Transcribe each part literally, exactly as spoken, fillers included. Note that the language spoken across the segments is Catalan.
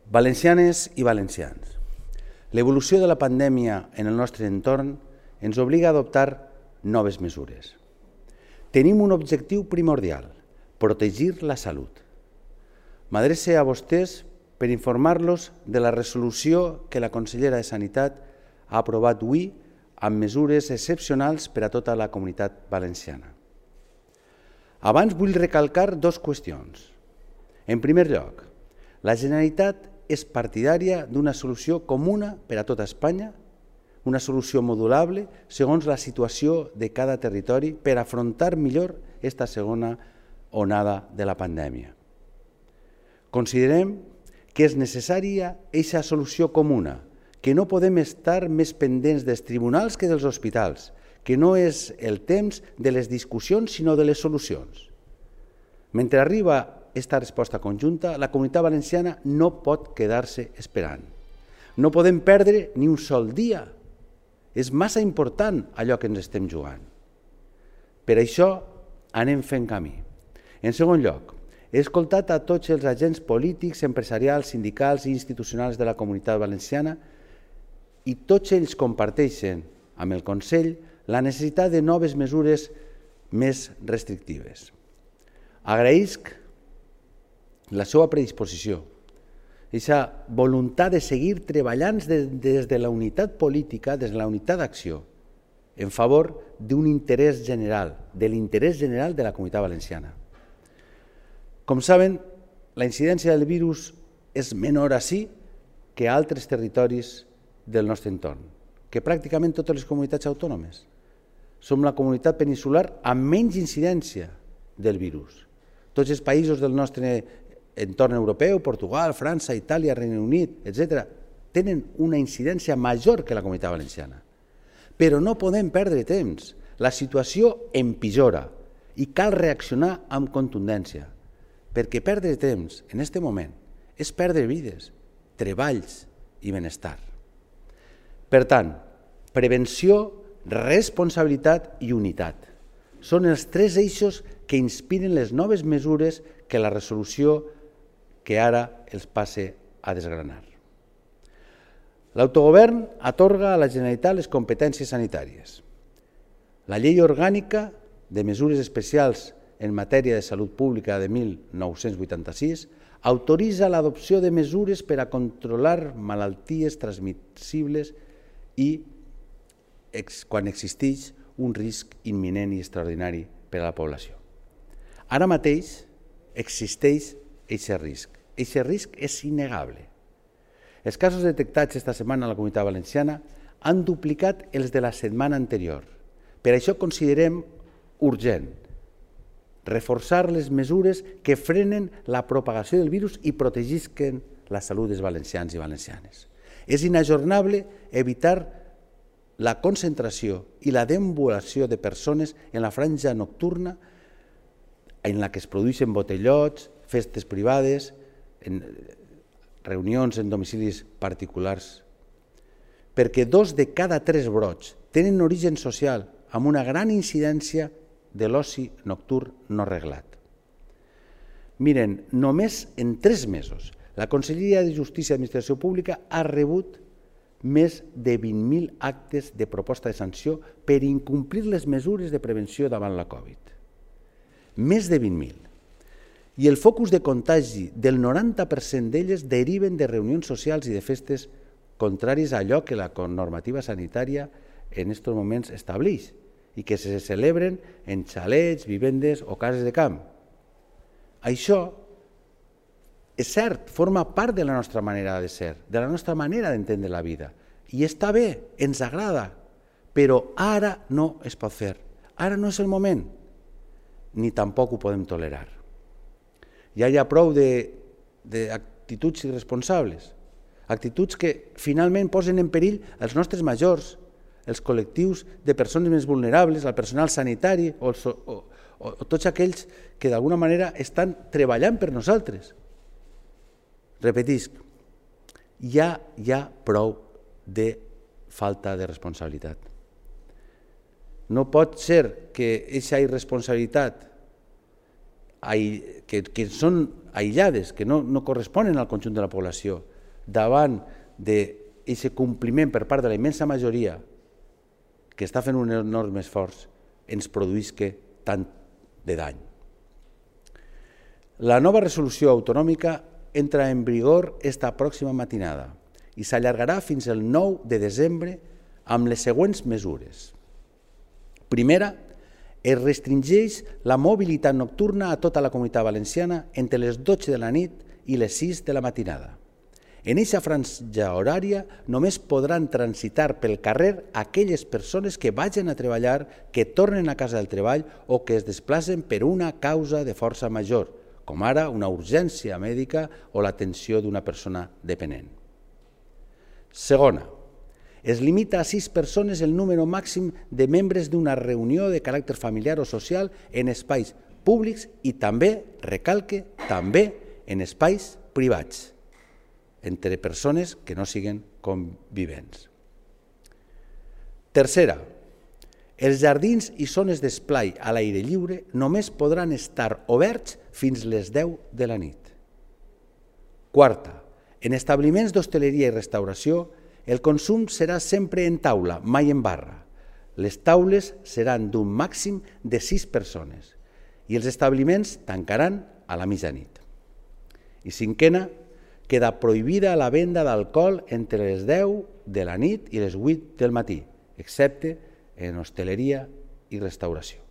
Valencianes i valencians, l'evolució de la pandèmia en el nostre entorn ens obliga a adoptar noves mesures. Tenim un objectiu primordial, protegir la salut. M'adrece a vostès per informar-los de la resolució que la consellera de Sanitat ha aprovat avui amb mesures excepcionals per a tota la comunitat valenciana. Abans vull recalcar dues qüestions. En primer lloc, la Generalitat és partidària d'una solució comuna per a tota Espanya, una solució modulable segons la situació de cada territori per afrontar millor aquesta segona onada de la pandèmia. Considerem que és necessària aquesta solució comuna, que no podem estar més pendents dels tribunals que dels hospitals, que no és el temps de les discussions sinó de les solucions. Mentre arriba aquesta resposta conjunta, la comunitat valenciana no pot quedar-se esperant. No podem perdre ni un sol dia. És massa important allò que ens estem jugant. Per això anem fent camí. En segon lloc, he escoltat a tots els agents polítics, empresarials, sindicals i institucionals de la comunitat valenciana i tots ells comparteixen amb el Consell la necessitat de noves mesures més restrictives. Agraïsc la seva predisposició, aquesta voluntat de seguir treballant des de la unitat política, des de la unitat d'acció, en favor d'un interès general, de l'interès general de la comunitat valenciana. Com saben, la incidència del virus és menor ací que a altres territoris del nostre entorn, que pràcticament totes les comunitats autònomes. Som la comunitat peninsular amb menys incidència del virus. Tots els països del nostre entorn europeu, Portugal, França, Itàlia, Regne Unit, etcètera, tenen una incidència major que la comunitat valenciana. Però no podem perdre temps. La situació empitjora i cal reaccionar amb contundència, perquè perdre temps en aquest moment és perdre vides, treballs i benestar. Per tant, prevenció, responsabilitat i unitat són els tres eixos que inspiren les noves mesures que la resolució que ara els passe a desgranar. L'autogovern atorga a la Generalitat les competències sanitàries. La Llei Orgànica de Mesures Especials en matèria de salut pública de mil nou-cents vuitanta-sis autoritza l'adopció de mesures per a controlar malalties transmissibles i quan existeix un risc imminent i extraordinari per a la població. Ara mateix existeix aquest risc. Aquest risc és innegable. Els casos detectats esta setmana a la comunitat valenciana han duplicat els de la setmana anterior. Per això considerem urgent reforçar les mesures que frenen la propagació del virus i protegisquen la salut dels valencians i valencianes. És inajornable evitar la concentració i la deambulació de persones en la franja nocturna en la que es produeixen botellots, festes privades, en reunions en domicilis particulars, perquè dos de cada tres brots tenen origen social amb una gran incidència de l'oci nocturn no reglat. Miren, només en tres mesos la Conselleria de Justícia i Administració Pública ha rebut més de vint mil actes de proposta de sanció per incomplir les mesures de prevenció davant la Covid. Més de vint mil. I el focus de contagi del noranta per cent d'elles deriven de reunions socials i de festes contràries a allò que la normativa sanitària en aquests moments estableix i que se celebren en xalets, vivendes o cases de camp. Això és cert, forma part de la nostra manera de ser, de la nostra manera d'entendre la vida. I està bé, ens agrada, però ara no es pot fer. Ara no és el moment, ni tampoc ho podem tolerar. Ja hi ha prou d'actituds irresponsables, actituds que finalment posen en perill els nostres majors, els col·lectius de persones més vulnerables, el personal sanitari o, o, o, o tots aquells que d'alguna manera estan treballant per nosaltres. Repetisc, ja hi ha prou de falta de responsabilitat. No pot ser que aquesta irresponsabilitat que, que són aïllades, que no, no corresponen al conjunt de la població, davant d'aquest compliment per part de la immensa majoria que està fent un enorme esforç, ens produïsca tant de dany. La nova resolució autonòmica entra en vigor esta pròxima matinada i s'allargarà fins al nou de desembre amb les següents mesures. Primera, es restringeix la mobilitat nocturna a tota la Comunitat Valenciana entre les dotze de la nit i les sis de la matinada. En aquesta franja horària només podran transitar pel carrer aquelles persones que vagin a treballar, que tornen a casa del treball o que es desplacen per una causa de força major, com ara una urgència mèdica o l'atenció d'una persona dependent. Segona, es limita a sis persones el número màxim de membres d'una reunió de caràcter familiar o social en espais públics i també, recalque, també en espais privats, entre persones que no siguin convivents. Tercera, els jardins i zones d'esplai a l'aire lliure només podran estar oberts fins les deu de la nit. Quarta, en establiments d'hostaleria i restauració, el consum serà sempre en taula, mai en barra. Les taules seran d'un màxim de sis persones i els establiments tancaran a la mitjanit. I cinquena, queda prohibida la venda d'alcohol entre les deu de la nit i les vuit del matí, excepte en hostaleria i restauració.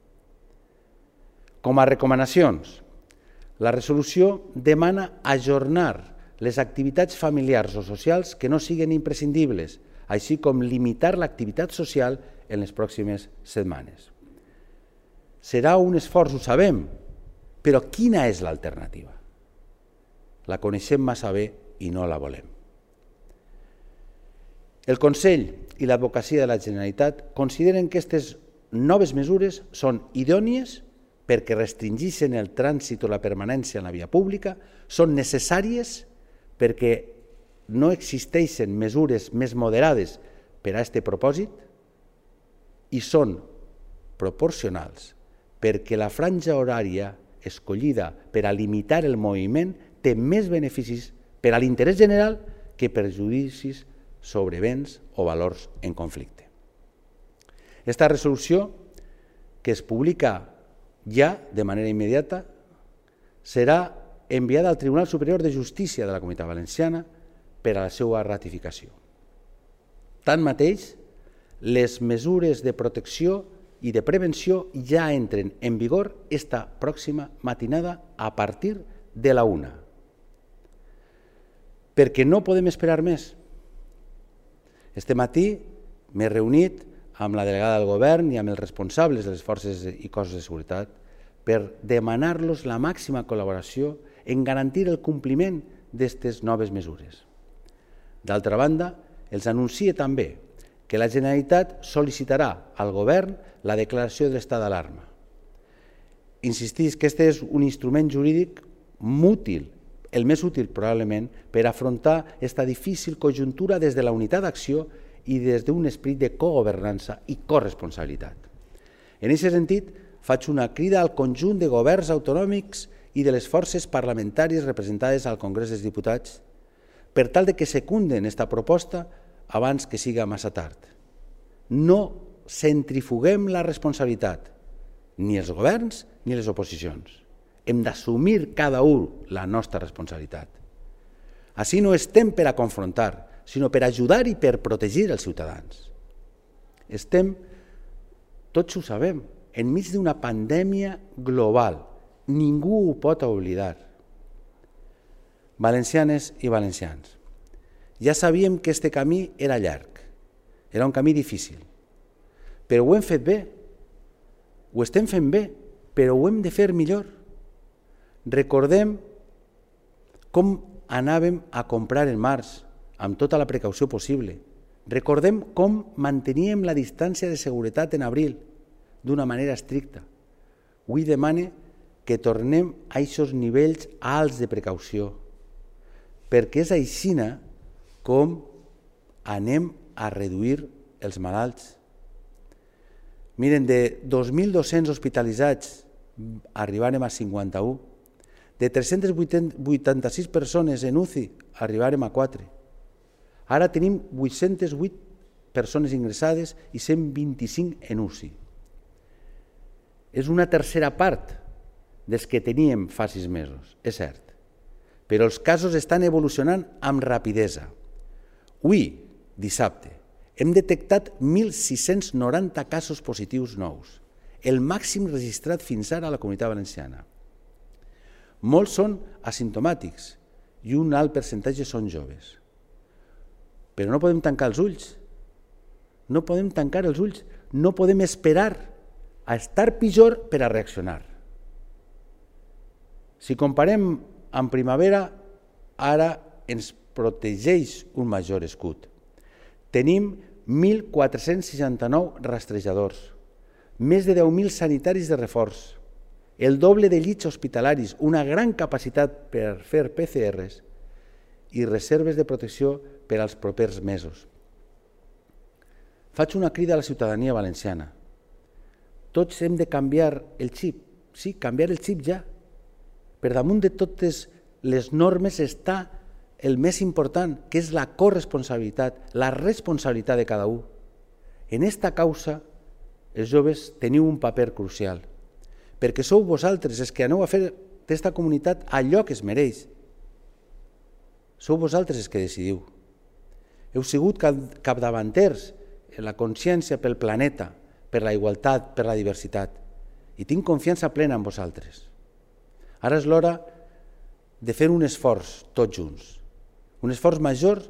Com a recomanacions, la resolució demana ajornar les activitats familiars o socials que no siguin imprescindibles, així com limitar l'activitat social en les pròximes setmanes. Serà un esforç, ho sabem, però quina és l'alternativa? La coneixem massa bé i no la volem. El Consell i l'Advocacia de la Generalitat consideren que aquestes noves mesures són idònies perquè restringeixen el trànsit o la permanència en la via pública, són necessàries perquè no existeixen mesures més moderades per a aquest propòsit i són proporcionals perquè la franja horària escollida per a limitar el moviment té més beneficis per a l'interès general que perjudicis sobre béns o valors en conflicte. Esta resolució, que es publica ja de manera immediata, serà enviada al Tribunal Superior de Justícia de la Comunitat Valenciana per a la seva ratificació. Tanmateix, les mesures de protecció i de prevenció ja entren en vigor esta pròxima matinada a partir de la una. Perquè no podem esperar més. Este matí m'he reunit amb la delegada del govern i amb els responsables de les forces i cossos de seguretat per demanar-los la màxima col·laboració en garantir el compliment d'aquestes noves mesures. D'altra banda, els anuncie també que la Generalitat sol·licitarà al govern la declaració de l'estat d'alarma. Insistís que aquest és un instrument jurídic útil, el més útil probablement, per afrontar aquesta difícil conjuntura des de la unitat d'acció i des d'un esperit de cogovernança i corresponsabilitat. En aquest sentit, faig una crida al conjunt de governs autonòmics i de les forces parlamentàries representades al Congrés dels Diputats per tal de que secunden aquesta proposta abans que siga massa tard. No centrifuguem la responsabilitat, ni els governs ni les oposicions. Hem d'assumir cada un la nostra responsabilitat. Així no estem per a confrontar, sinó per ajudar i per protegir els ciutadans. Estem, tots ho sabem, enmig d'una pandèmia global. Ningú ho pot oblidar. Valencianes i valencians, ja sabíem que este camí era llarg, era un camí difícil, però ho hem fet bé, ho estem fent bé, però ho hem de fer millor. Recordem com anàvem a comprar en març, amb tota la precaució possible. Recordem com manteníem la distància de seguretat en abril, d'una manera estricta. Avui demane que tornem a aquests nivells alts de precaució, perquè és aixina com anem a reduir els malalts. Miren, de dos mil dos-cents hospitalitzats arribarem a cinquanta-u, De tres-centes vuitanta-sis persones en U C I arribarem a quatre. Ara tenim vuit-centes vuit persones ingressades i cent vint-i-cinc en U C I. És una tercera part dels que teníem fa sis mesos, és cert, però els casos estan evolucionant amb rapidesa. Avui, dissabte, hem detectat mil sis-cents noranta casos positius nous, el màxim registrat fins ara a la Comunitat Valenciana. Molts són asimptomàtics i un alt percentatge són joves. Però no podem tancar els ulls. No podem tancar els ulls. No podem esperar a estar pitjor per a reaccionar. Si comparem amb primavera, ara ens protegeix un major escut. Tenim mil quatre-cents seixanta-nou rastrejadors, més de deu mil sanitaris de reforç, el doble de llits hospitalaris, una gran capacitat per fer P C Rs i reserves de protecció per als propers mesos. Faig una crida a la ciutadania valenciana. Tots hem de canviar el xip. Sí, canviar el xip ja. Per damunt de totes les normes està el més important, que és la corresponsabilitat, la responsabilitat de cada un. En esta causa, els joves teniu un paper crucial, perquè sou vosaltres els que aneu a fer d'esta comunitat allò que es mereix. Sou vosaltres els que decidiu. Heu sigut capdavanters en la consciència pel planeta, per la igualtat, per la diversitat, i tinc confiança plena en vosaltres. Ara és l'hora de fer un esforç tots junts, un esforç major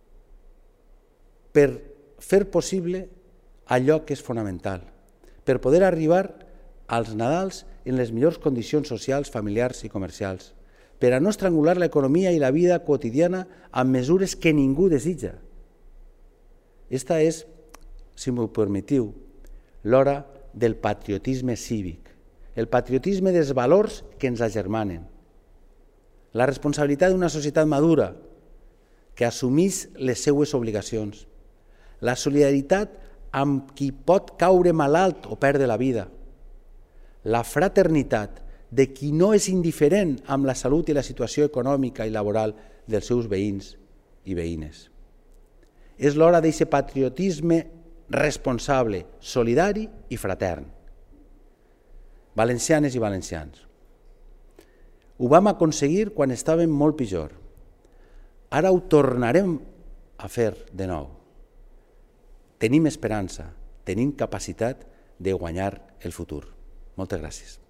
per fer possible allò que és fonamental, per poder arribar als Nadals en les millors condicions socials, familiars i comercials, per a no estrangular l'economia i la vida quotidiana amb mesures que ningú desitja. Esta és, si m'ho permetiu, l'hora del patriotisme cívic, el patriotisme dels valors que ens agermanen, la responsabilitat d'una societat madura que assumís les seues obligacions, la solidaritat amb qui pot caure malalt o perdre la vida, la fraternitat de qui no és indiferent amb la salut i la situació econòmica i laboral dels seus veïns i veïnes. És l'hora d'aquest patriotisme responsable, solidari i fratern. Valencianes i valencians. Ho vam aconseguir quan estàvem molt pitjor. Ara ho tornarem a fer de nou. Tenim esperança, tenim capacitat de guanyar el futur. Moltes gràcies.